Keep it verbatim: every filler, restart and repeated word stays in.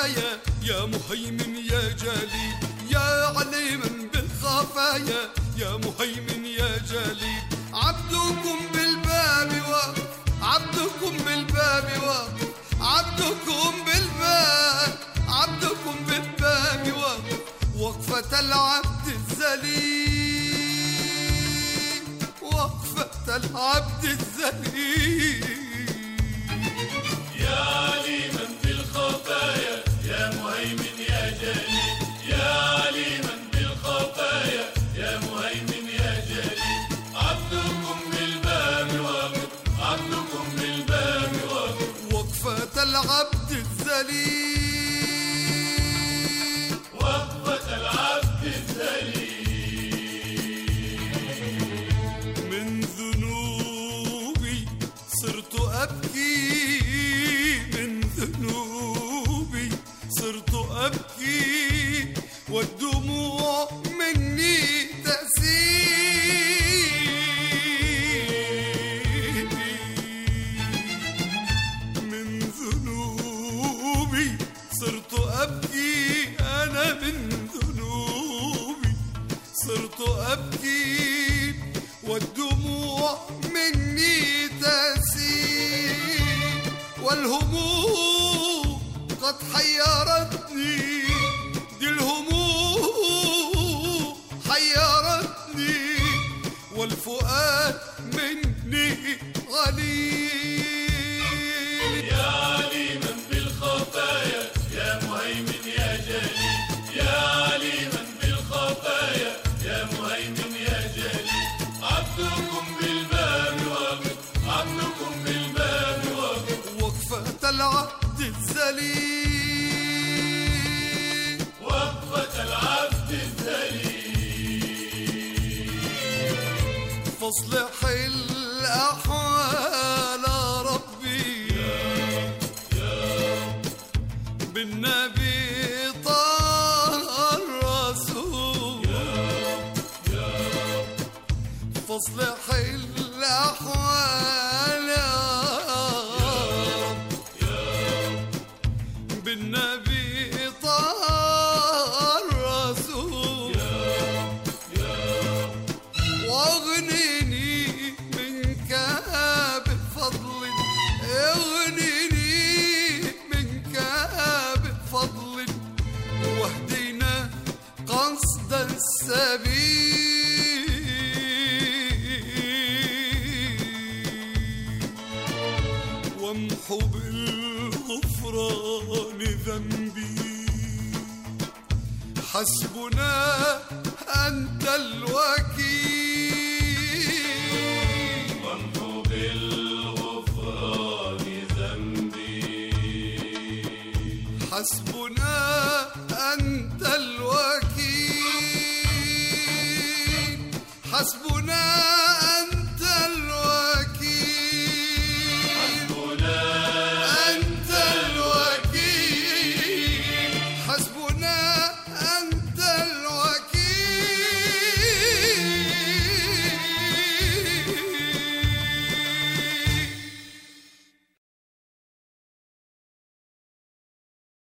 بالخفايا يا مهيمن يا جليل، يا عليما بالخفايا يا مهيمن يا جليل. عبدكم بالباب واقف، عبدكم بالباب واقف، عبدكم بالباب، عبدكم بالباب واقف، وقفة العبد الذليل، وقفة العبد الذليل. يا عليما بالخفايا يا مهيمن يا جليل، يا عليما بالخفايا يا مهيمن يا جليل. عبدكم بالباب واقف، عبدكم بالباب واقف، وقفة العبد الذليل، وقفة العبد الذليل. من ذنوبي صرت أبكي، من ذنوبي صرت أبكي، والدموع مني تسيل. من ذنوبي صرت أبكي، أنا من ذنوبي صرت أبكي، والدموع مني تسيل. والهموم قد حيرتني، دي الهموم حيرتني، والفؤاد مني غليل. يا عليما بالخفايا يا مهيمن يا جليل، يا عليما بالخفايا يا مهيمن يا جليل. عبدكم بالباب واقف، عبدكم بالباب واقف، وقفة العبد الذليل، وقفة العبد الذليل. فاصلح الأحوال ربي بالنبي طه الرسول، فاصلح الأحوال بالنبي طه الرسول، واغنني منك بفضل، اغنني منك بفضل، واهدنا قصد السبيل، وامحو بالغفران ذنبي، حسبنا أنت الوكيل. وامحو بالغفران ذنبي، حسبنا